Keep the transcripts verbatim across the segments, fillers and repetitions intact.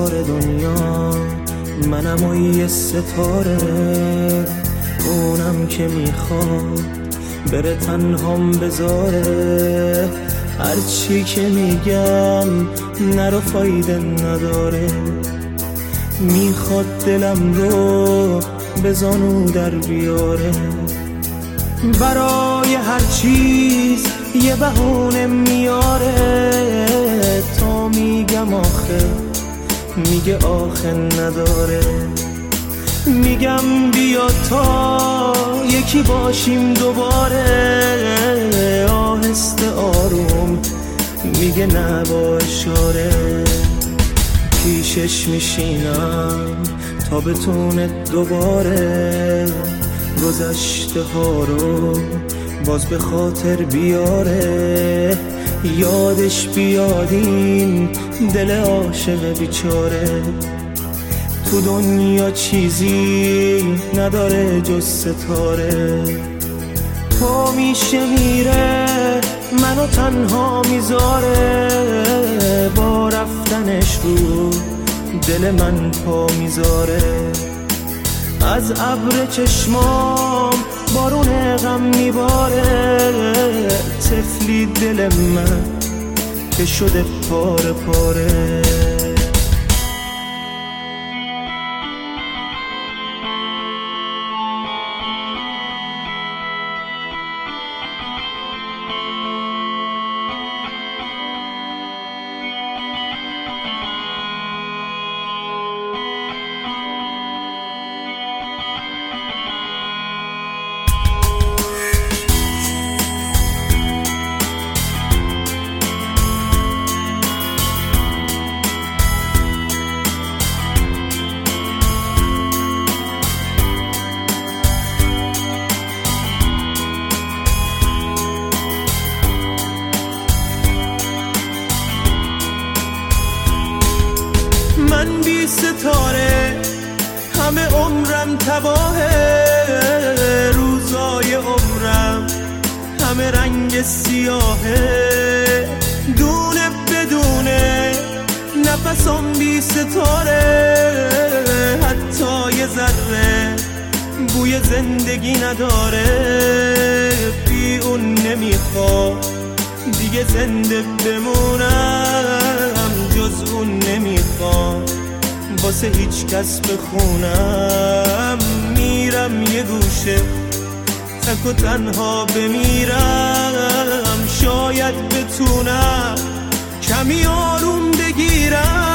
کار دنیا، منم و یه ستاره، اونم که میخواد بره تنهام بذاره. هرچی که میگم نرو فایده نداره، میخواد دلم رو به زانو در بیاره. برای هر چیز یه بهونه میاره، تا میگم آخه میگه آخه نداره. میگم بیا تا یکی باشیم دوباره، آهسته آروم میگه نه با اشاره. پیشش میشینم تا بتونه دوباره گذشته ها رو باز به خاطر بیاره. یادش بیادین دل عاشق بیچاره، تو دنیا چیزی نداره جز ستاره. پا میشه میره منو تنها میذاره، با رفتنش رو دل من پا میذاره. از ابر چشمام بارون غم میباره، طفلی دل من که شده پاره پاره. من بی ستاره همه عمرم تباهه، روزای عمرم همه رنگ سیاهه. دونه بدونه نفسم بی ستاره، حتی یه ذره بوی زندگی نداره. بی اون نمیخواد دیگه زنده بمونم، جز اون نمیخواد واسه هیچ کس بخونم. میرم یه گوشه تک و تنها بمیرم، شاید بتونم کمی آروم بگیرم.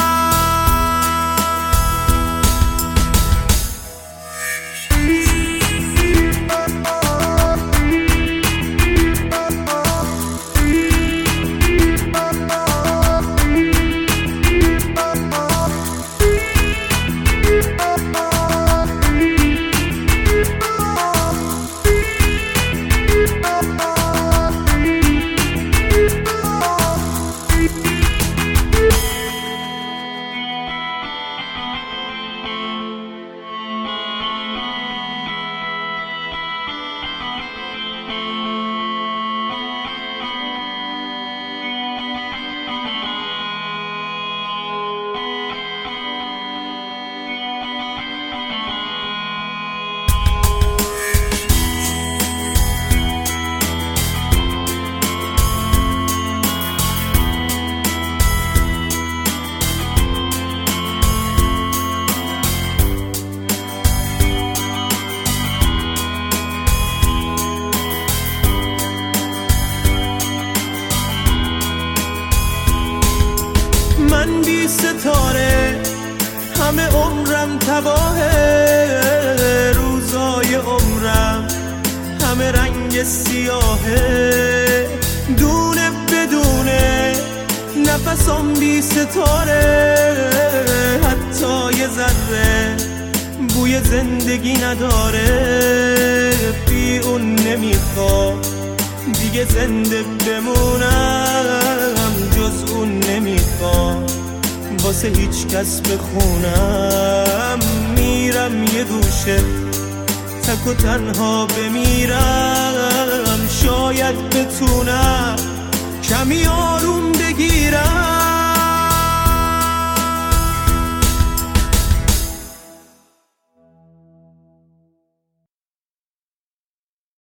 من بی ستاره همه عمرم تباهه، روزای عمرم همه رنگ سیاهه. دونه بدونه نفسم بی ستاره، حتی یه ذره بوی زندگی نداره. بی اون نمیخواد دیگه زنده بمونم، جز اون نمیخواد واسه هیچ کس بخونم. میرم یه گوشه تک و تنها بمیرم، شاید بتونم کمی